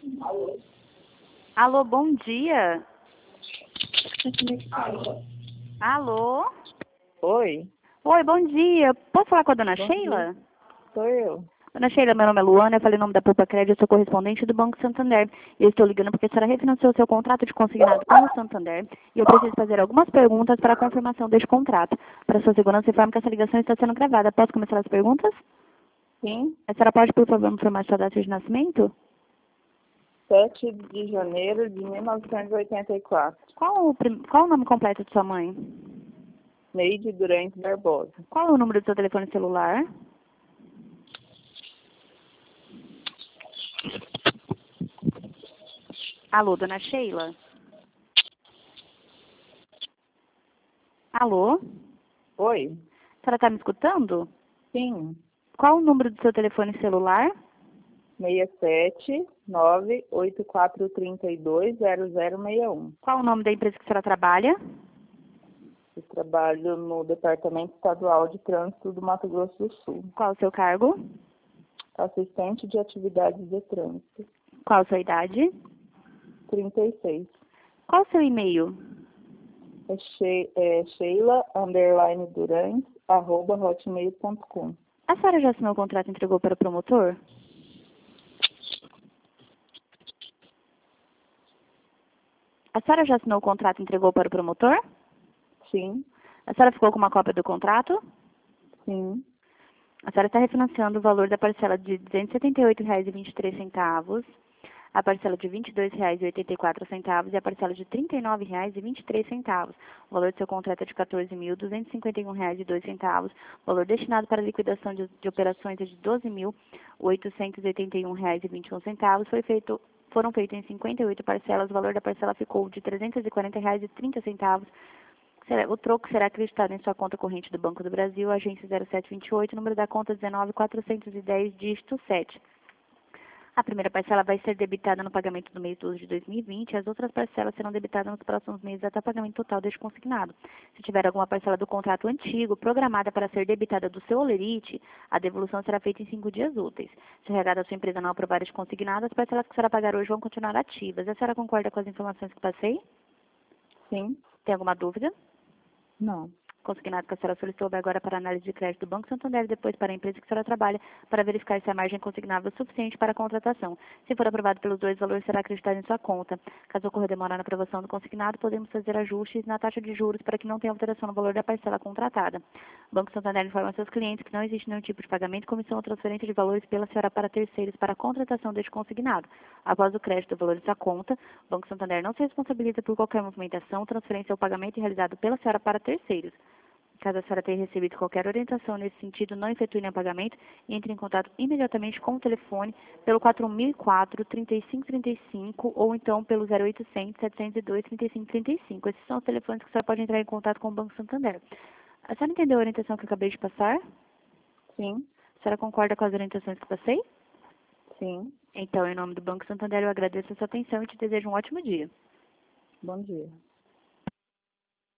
Alô, bom dia. Alô? Oi, Oi, bom dia. Posso falar com a dona bom dia. Sheila? Sou eu. Dona Sheila, meu nome é Luana, eu falei em nome da Poupa Crédito, eu sou correspondente do Banco Santander. E eu estou ligando porque a senhora refinanciou seu contrato de consignado com o Santander e eu preciso fazer algumas perguntas para a confirmação deste contrato. Para sua segurança, informe que essa ligação está sendo gravada. Posso começar as perguntas? Sim, A senhora pode, por favor, me informar sua data de nascimento? 7 de janeiro de 1984. Qual o nome completo de sua mãe? Neide Durante Barbosa. Qual é o número do seu telefone celular? Alô, dona Sheila? Alô? Oi, A senhora está me escutando? sim, Qual o número do seu telefone celular? 67 98432 0061. Qual o nome da empresa que a senhora trabalha? Eu trabalho no Departamento Estadual de Trânsito do Mato Grosso do Sul. Qual o seu cargo? Assistente de atividades de trânsito. Qual a sua idade? 36. Qual o seu e-mail? Sheila_Durante@hotmail.com. A senhora já assinou o contrato e entregou para o promotor? A senhora já assinou o contrato e entregou para o promotor? Sim, A senhora ficou com uma cópia do contrato? sim, A senhora está refinanciando o valor da parcela de R$ 278,23, a parcela de R$ 22,84 e a parcela de R$ 39,23. O valor do seu contrato é de R$ 14.251,02. O valor destinado para liquidação de operações é de R$ 12.881,21. Foram feitas em 58 parcelas. O valor da parcela ficou de R$ 340,30. O troco será acreditado em sua conta corrente do Banco do Brasil, agência 0728, número da conta 19.410, dígito 7. A primeira parcela vai ser debitada no pagamento do mês 12 de 2020 e as outras parcelas serão debitadas nos próximos meses até o pagamento total deste consignado. Se tiver alguma parcela do contrato antigo programada para ser debitada do seu holerite, a devolução será feita em 5 dias úteis. Se o regado da sua empresa não aprovar este consignado, as parcelas que a senhora pagar hoje vão continuar ativas. A senhora concorda com as informações que passei? sim, Tem alguma dúvida? não. Consignado que a senhora solicitou agora para análise de crédito do Banco Santander e depois para a empresa que a senhora trabalha para verificar se a margem consignável é suficiente para a contratação. Se for aprovado pelos dois, o valor será acreditado em sua conta. Caso ocorra demora na aprovação do consignado, podemos fazer ajustes na taxa de juros para que não tenha alteração no valor da parcela contratada. O Banco Santander informa aos seus clientes que não existe nenhum tipo de pagamento, comissão ou transferência de valores pela senhora para terceiros para a contratação deste consignado. Após o crédito do valor de sua conta, o Banco Santander não se responsabiliza por qualquer movimentação, transferência ou pagamento realizado pela senhora para terceiros. Caso a senhora tenha recebido qualquer orientação nesse sentido, não efetue nenhum pagamento e entre em contato imediatamente com o telefone pelo 4004-3535 ou então pelo 0800-702-3535. Esses são os telefones que a senhora pode entrar em contato com o Banco Santander. A senhora entendeu a orientação que eu acabei de passar? Sim, A senhora concorda com as orientações que passei? sim. Então, em nome do Banco Santander, eu agradeço a sua atenção e te desejo um ótimo dia. Bom dia.